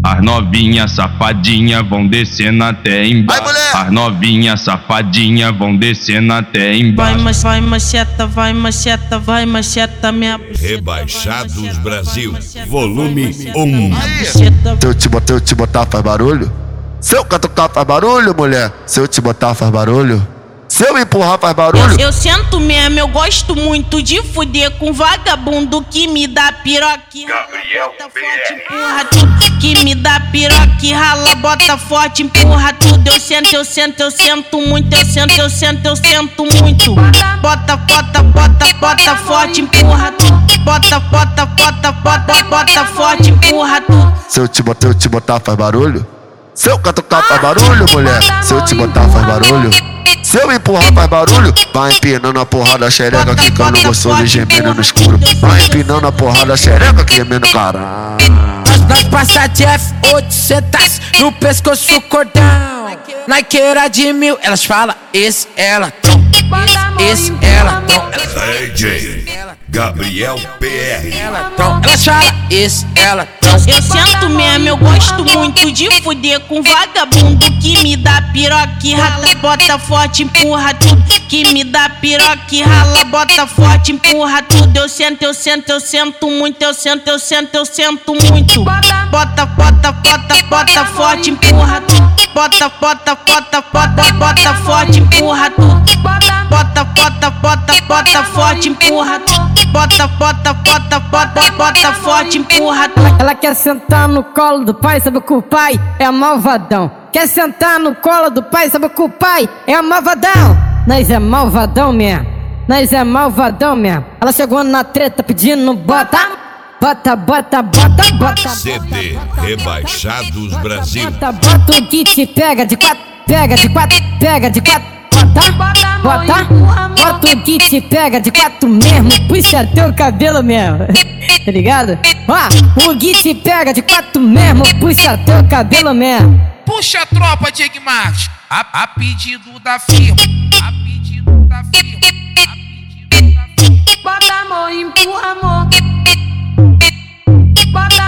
As novinhas safadinha vão descendo até embaixo. As novinhas safadinha vão descendo até embaixo. Vai macheta, vai macheta, vai macheta minha buceta. Rebaixados Brasil, volume 1. Se eu te botar faz barulho? Se eu catucar faz barulho, mulher? Se eu te botar faz barulho? Se eu empurrar faz barulho? Eu sento mesmo, eu gosto muito de fuder com vagabundo que me dá piroque. Gabriel Bota forte, empurra tudo. Que me dá piroque, rala, bota forte, empurra tudo. Eu sento muito, eu sento muito. Bota forte, empurra tudo. Bota forte, empurra tudo. Se eu te botar faz barulho? Se eu catucar faz barulho, mulher? Se eu te botar faz barulho? Se eu empurrar faz barulho? Vai empinando a porrada xereca, quicando gostoso e gemendo no escuro. Vai empinando a porrada xereca, gemendo caralho. Nós passa de F800 no pescoço cordão. Naqueira de 1000, elas falam, esse ela tão, esse ela tão. DJ Gabriel PR. Elas falam, esse ela tão. Eu sento mesmo, eu gosto muito de fuder com vagabundo que me dá piroque, rala, bota forte, empurra tudo. Que me dá piroque, rala, bota forte, empurra tudo. Eu sento muito, eu sento muito. Bota forte, empurra tudo. Bota forte, empurra tudo. Bota forte, empurra tudo. Bota forte, empurra tudo. Ela quer sentar no colo do pai, sabe que o pai é malvadão. Quer sentar no colo do pai, sabe que o pai é malvadão. Nós é malvadão mesmo, nós é malvadão mesmo. Ela chegou na treta pedindo bota. CD Rebaixados Brasil. Bota o kit, pega de quatro. Bota o kit, pega de quatro mesmo. Puxa teu cabelo mesmo. Tá ligado? Ó, o kit pega de quatro mesmo. Puxa teu cabelo mesmo. Puxa a tropa, Diego Marques, a pedido da firma. A pedido da firma. A pedido da firma. Bota a mão, empurra a mão. Bota